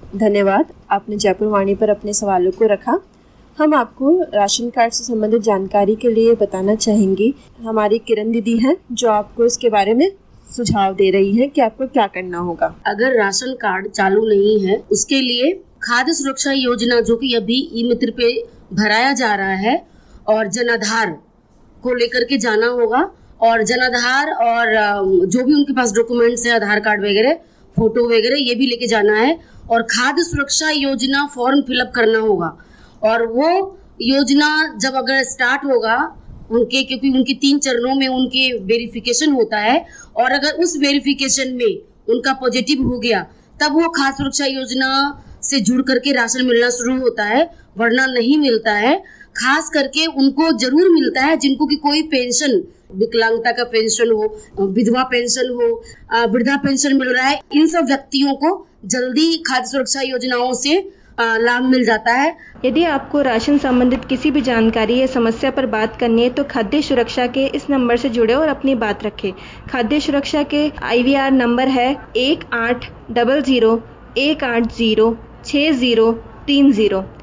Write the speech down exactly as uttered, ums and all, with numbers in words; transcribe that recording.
धन्यवाद, आपने जयपुर वाणी पर अपने सवालों को रखा। हम आपको राशन कार्ड से संबंधित जानकारी के लिए बताना चाहेंगे। हमारी किरण दीदी हैं जो आपको इसके बारे में सुझाव दे रही है कि आपको क्या करना होगा। अगर राशन कार्ड चालू नहीं है, उसके लिए खाद्य सुरक्षा योजना जो कि अभी ई मित्र पे भराया जा रहा है और जनाधार को लेकर के जाना होगा, और जनाधार और जो भी उनके पास डॉक्यूमेंट्स है, आधार कार्ड वगैरह, फोटो वगैरह, ये भी लेके जाना है और खाद्य सुरक्षा योजना फॉर्म फिलअप करना होगा। और वो योजना जब अगर स्टार्ट होगा उनके, क्योंकि उनके तीन चरणों में उनके वेरिफिकेशन होता है, और अगर उस वेरिफिकेशन में उनका पॉजिटिव हो गया तब वो खाद्य सुरक्षा योजना से जुड़ करके राशन मिलना शुरू होता है, वरना नहीं मिलता है। खास करके उनको जरूर मिलता है जिनको कि कोई पेंशन, विकलांगता का पेंशन हो, विधवा पेंशन हो, वृद्धा पेंशन मिल रहा है, इन सब व्यक्तियों को जल्दी खाद्य सुरक्षा योजनाओं से लाभ मिल जाता है। यदि आपको राशन संबंधित किसी भी जानकारी या समस्या पर बात करनी है तो खाद्य सुरक्षा के इस नंबर से जुड़े और अपनी बात रखें। खाद्य सुरक्षा के आई वी आर नंबर है एक आठ डबल जीरो एक आठ जीरो छः जीरो तीन जीरो।